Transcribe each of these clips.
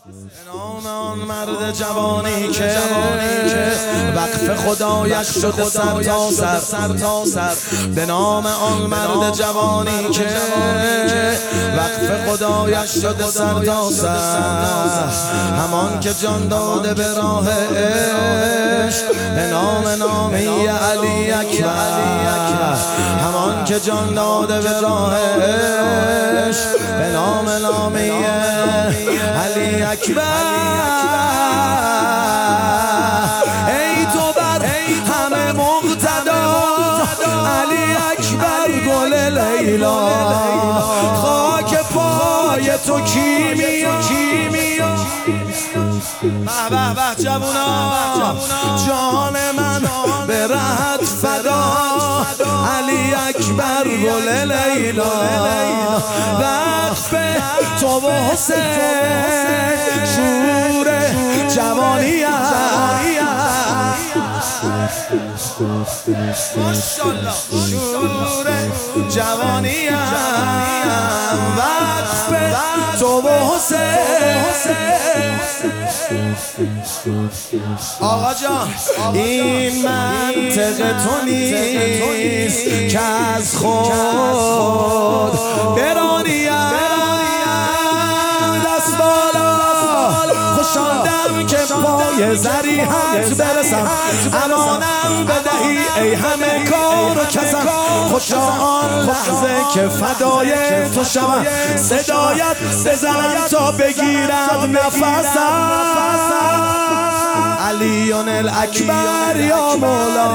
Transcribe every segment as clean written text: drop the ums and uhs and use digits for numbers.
نام آن مرد جوانی که وقف خدایش شده سر تا سر. به نام آن مرد جوانی که وقف خدایش شده سر تا سر. همان که جان داده به راه عشق به نام نامی علی اکبر. همان که جان داده به راه عشق به نام نامی علی اکبر. ای تو بر همه مقتدا علی اکبر گل لیلا. خاک پای تو کیمیا به به جوونا جان من به رهت فدا علی اکبر گل لیلا. وقف تو و حسین شور جوانی ماشاءالله شور جوانی وقف تو و حسین. آقا جان این منطق تو نیست که از خود برانیم دست بالا خوشاندم که پای ذریحت برسم. امانم بدهی ای همه کار و کسم. خوشا آن لحظه که فدای تو شوم صدایت بزنم تا بگیرم نفسم. علیون الاکبر یا مولا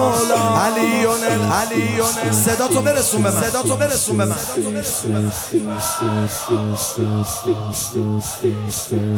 علیون صدا تو برسون به من